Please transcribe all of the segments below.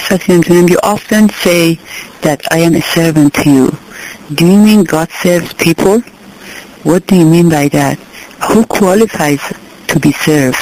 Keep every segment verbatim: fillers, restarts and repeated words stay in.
Satyam Janam, you often say that I am a servant to you. Do you mean God serves people? What do you mean by that? Who qualifies to be served?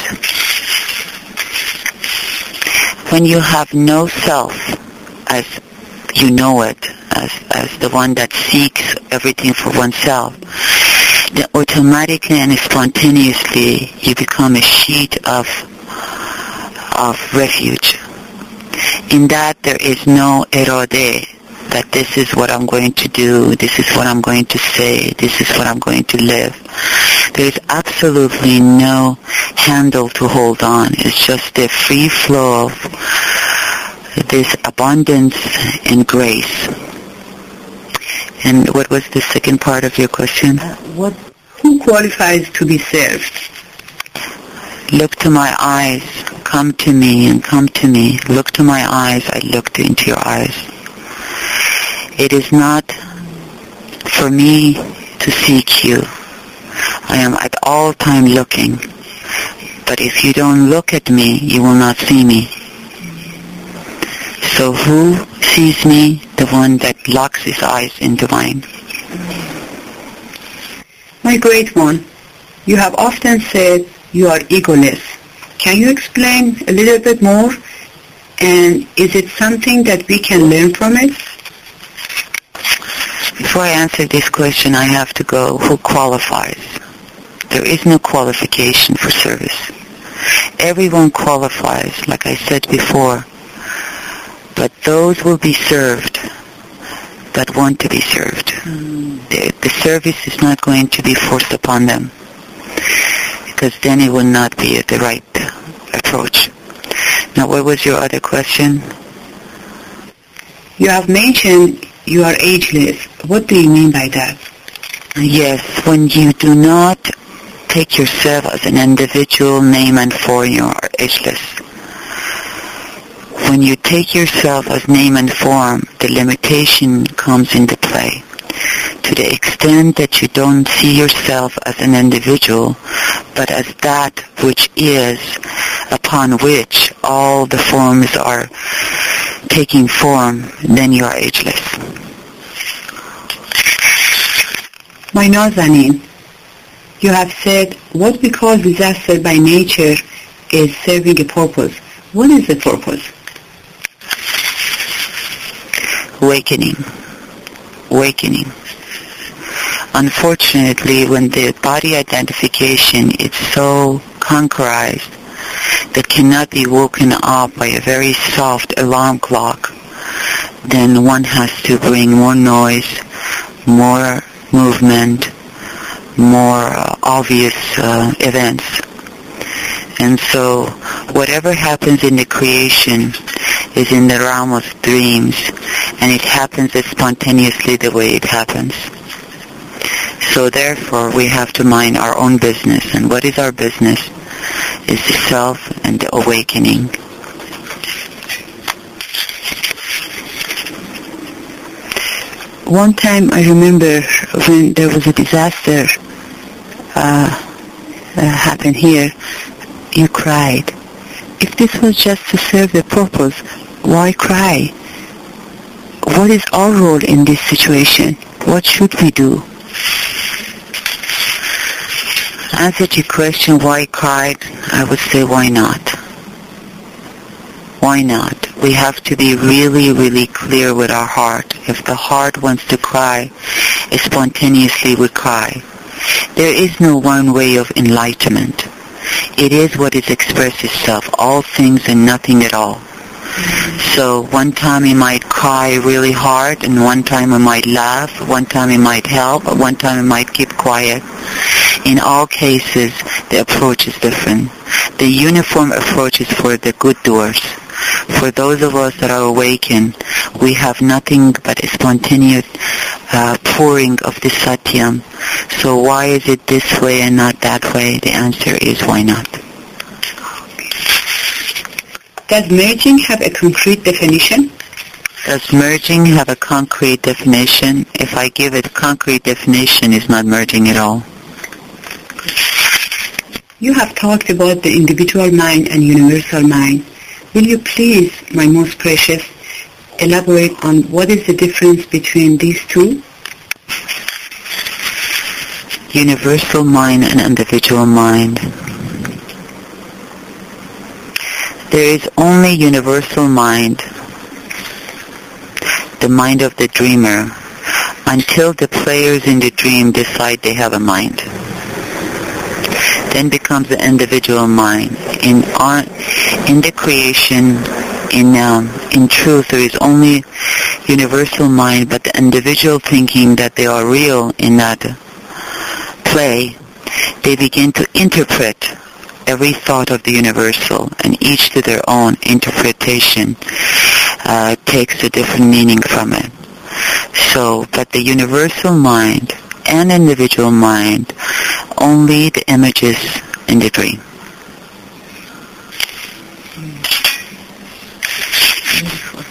When you have no self as you know it, as, as the one that seeks everything for oneself, then automatically and spontaneously you become a sheet of of refuge. In that there is no erodeh, that this is what I'm going to do, this is what I'm going to say, this is what I'm going to live. There is absolutely no handle to hold on. It's just the free flow of this abundance and grace. And what was the second part of your question? Uh, what? Who qualifies to be served? Look to my eyes, come to me and come to me. Look to my eyes, I looked into your eyes. It is not for me to seek you. I am at all time looking. But if you don't look at me, you will not see me. So who sees me? The one that locks his eyes in divine. My great one, you have often said you are egoless. Can you explain a little bit more? And is it something that we can learn from it? Before I answer this question, I have to go, who qualifies? There is no qualification for service. Everyone qualifies, like I said before, but those will be served that want to be served. Mm. The, the service is not going to be forced upon them, because then it will not be the right approach. Now, what was your other question? You have mentioned you are ageless. What do you mean by that? Yes, when you do not take yourself as an individual, name and form, you are ageless. When you take yourself as name and form, the limitation comes into play. To the extent that you don't see yourself as an individual, but as that which is, upon which all the forms are taking form, then you are ageless. My Nazanin, you have said what we call disaster by nature is serving a purpose. What is the purpose? Awakening. Awakening. Unfortunately, when the body identification is so conquerized that cannot be woken up by a very soft alarm clock, then one has to bring more noise, more movement, more uh, obvious uh, events. And so whatever happens in the creation is in the realm of dreams, and it happens spontaneously the way it happens. So therefore we have to mind our own business. And what is our business? Is the self and the awakening. One time I remember when there was a disaster uh, uh, happened here, you cried. If this was just to serve the purpose, why cry? What is our role in this situation? What should we do? Answer to your question, why cry? I would say, why not? Why not? We have to be really, really clear with our heart. If the heart wants to cry, spontaneously we cry. There is no one way of enlightenment. It is what is expressed itself, all things and nothing at all. So one time you might cry really hard, and one time you might laugh, one time you might help, one time you might keep quiet. In all cases, the approach is different. The uniform approach is for the good doers. For those of us that are awakened, we have nothing but a spontaneous uh, pouring of the Satyam. So why is it this way and not that way? The answer is why not. Does merging have a concrete definition? Does merging have a concrete definition? If I give it a concrete definition, it's not merging at all. You have talked about the individual mind and universal mind. Will you please, my most precious, elaborate on what is the difference between these two? Universal mind and individual mind. There is only universal mind, the mind of the dreamer, until the players in the dream decide they have a mind. Then becomes the individual mind. In our, in the creation, in um, in truth, there is only universal mind, but the individual thinking that they are real in that play, they begin to interpret every thought of the universal, and each to their own interpretation uh, takes a different meaning from it. So, but the universal mind and individual mind, only the images in the dream. Beautiful.